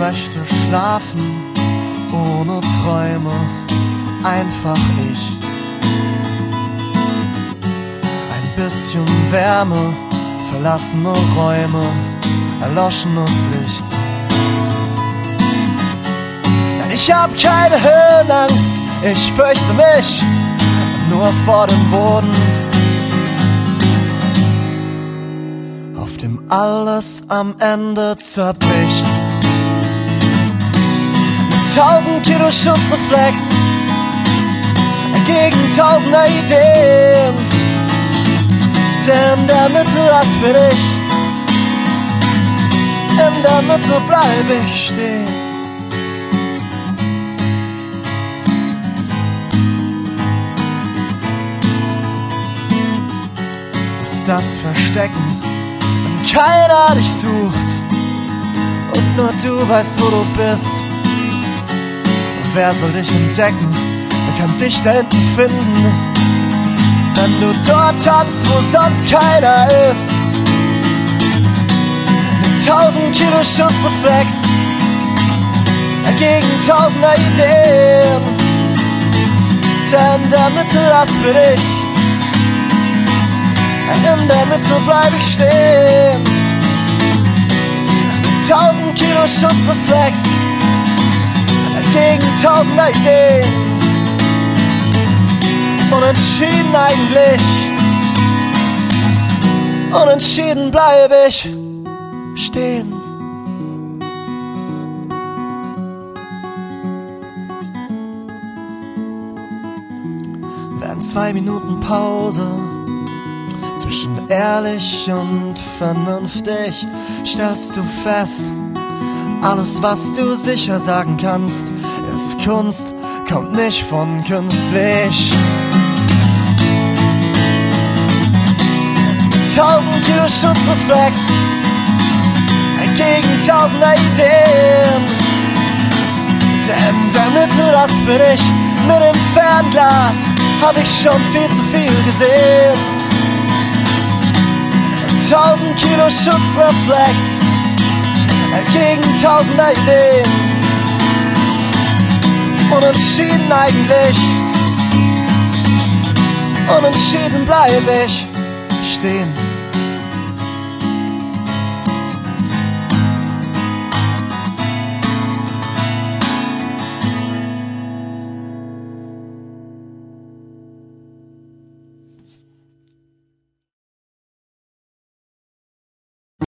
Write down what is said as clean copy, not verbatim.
möchte schlafen, ohne Träume, einfach ich. Ein bisschen Wärme, verlassene Räume, erloschenes Licht. Nein, ich hab keine Höhenangst, ich fürchte mich nur vor dem Boden, auf dem alles am Ende zerbricht. Mit 1000 Kilo Schutzreflex gegen tausender Ideen, denn in der Mitte, das bin ich, in der Mitte bleib ich stehen. Ist das Verstecken, wenn keiner dich sucht und nur du weißt, wo du bist? Wer soll dich entdecken? Wer kann dich da hinten finden, wenn du dort tanzt, wo sonst keiner ist? Mit 1000 Kilo Schutzreflex gegen tausender Ideen, denn in der Mitte, das bin ich, in der Mitte bleib ich stehen. Mit 1000 Kilo Schutzreflex gegen tausender Ideen, unentschieden eigentlich, unentschieden bleib ich stehen. Während 2 Minuten Pause zwischen ehrlich und vernünftig stellst du fest, alles, was du sicher sagen kannst, ist Kunst, kommt nicht von künstlich. 1000 Kilo Schutzreflex gegen tausender Ideen, denn in der Mitte, das bin ich, mit dem Fernglas hab ich schon viel zu viel gesehen. 1000 Kilo Schutzreflex gegen tausender Ideen, unentschieden eigentlich, unentschieden bleib ich stehen.